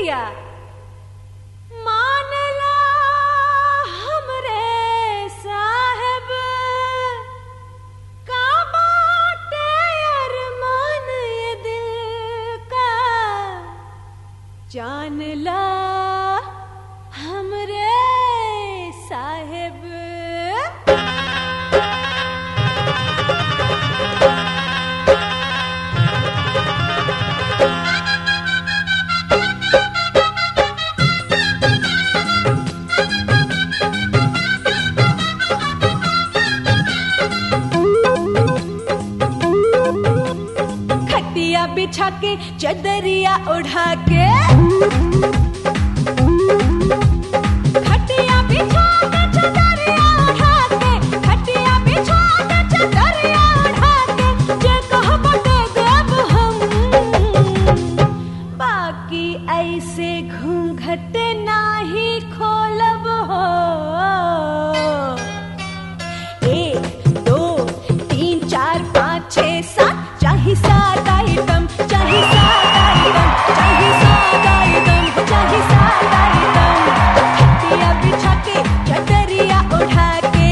दिया। मान ला हमरे साहब का बाटे अरमान ये दिल का, जान ला हमरे साहब। खटिया बिछा के चदरिया उड़ा के, खटिया बिछा के चदरिया उड़ा के, खटिया बिछा के चदरिया उड़ा के, जे कहब दे देब हम। बाकी ऐसे घूंघट नाही खोलब हो। 1 2 3 4 5 6 7 चाहे 7 आइटम, चाहे 7 आइटम, चाहे 7 आइटम, चाहे 7 आइटम। खटिया बिछा के चदरिया उठा के,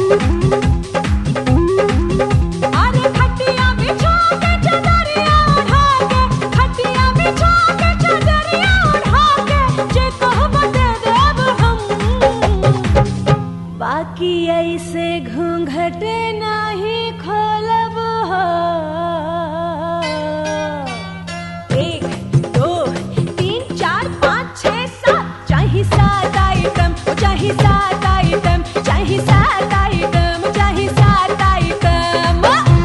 अरे खटिया बिछा के चदरिया उठा के, खटिया बिछा के चदरिया उठा के, जे कहब दे देब हम। बाकी ऐसे घूंघट नाही खोलब हो। 1 2 3 4 5 6 7 चाहे 7 आइटम, चाहे 7 आइटम, चाहे 7 आइटम, चाहे 7 आइटम।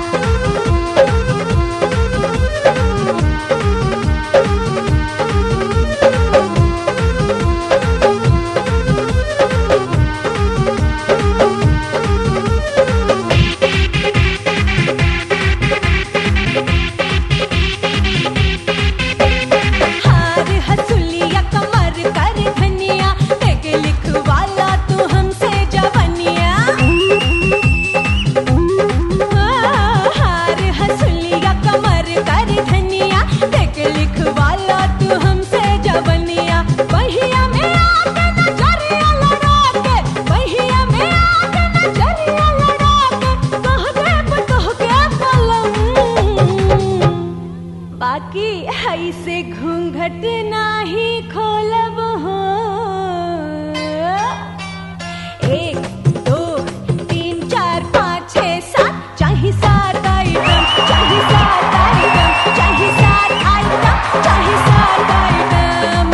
हार हसुलिया कमर कर धनिया, देख लिखवाला तू हमसे जवनिया। हार हसुलिया कमर कर धनिया, देख लिखवाला तू हमसे जवनिया। बहिया में आके नजरिया लड़ा के, बहिया में आके नजरिया लड़ा के, कह देब तोहके पलम। बाकी ऐसे घूंघट नाही खोलब हो। 1 2 3 4 5 6 7 चाहे 7 आइटम, चाहे 7 आइटम, चाहे 7 आइटम, चाहे 7 आइटम।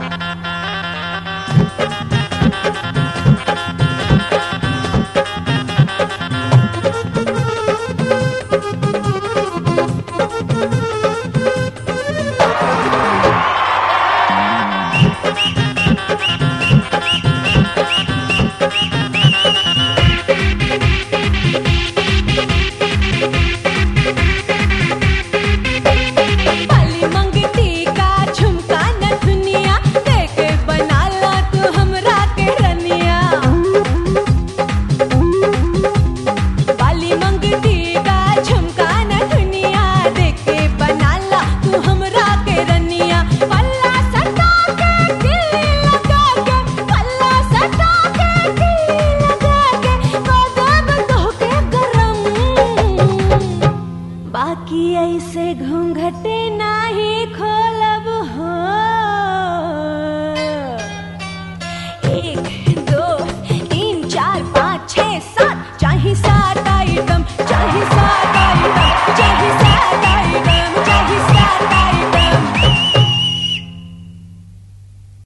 बाली मंगती का झुमका न दुनिया, देख बनाला तू हमरा के रनिया। बाली मंगती का झुमका न दुनिया, देख बनाला तू हमरा के रनिया। पल्ला सटा के दिल लगा के, पल्ला सटा के दिल लगा के, कदम तोहके गरम। बाकी ऐसे घूंघट नाही खोल